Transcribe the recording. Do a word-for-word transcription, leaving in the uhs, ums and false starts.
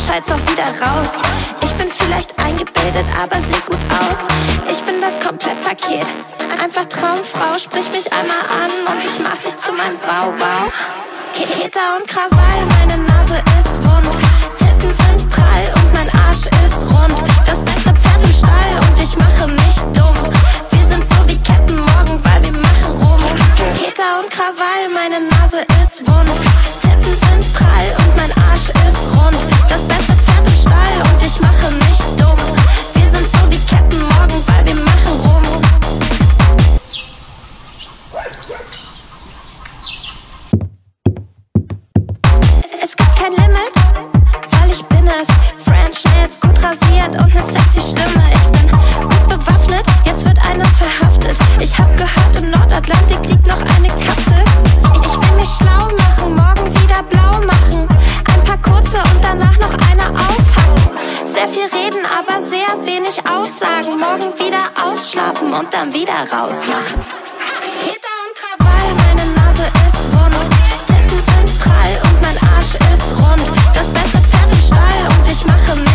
Menschheit auch wieder raus. Ich bin vielleicht eingebildet, aber seh gut aus. Ich bin das Komplettpaket, einfach Traumfrau. Sprich mich einmal an und ich mach dich zu meinem Wow-Wow. Keter und Krawall, meine Nase ist wund. Titten sind prall und mein Arsch ist rund. Das beste Pferd im Stall und ich mache mich dumm. Wir sind so wie Kettenmorgen, weil wir machen rum. Keter und Krawall, meine Nase ist wund. Titten sind prall und mein Arsch ist rund. Das beste Pferd im Stall und ich mache mich dumm. Wir sind so wie Kettenmorgen, weil wir machen rum. Es gibt kein Limit, weil ich bin es. French Nails, gut rasiert und ne sexy Stimme. Ich bin gut bewaffnet, jetzt wird einer verhaftet. Ich hab gehört, im Nordatlantik liegt noch eine Kapsel. Ich, ich will mich schlau machen, morgen wieder blau machen. Ein paar kurze und danach noch eine aufhacken. Sehr viel reden, aber sehr wenig aussagen. Morgen wieder ausschlafen und dann wieder rausmachen. Keter und Krawall, meine Nase ist wund. Titten sind prall und mein Arsch ist rund. Das beste Pferd im Stall und ich mache mich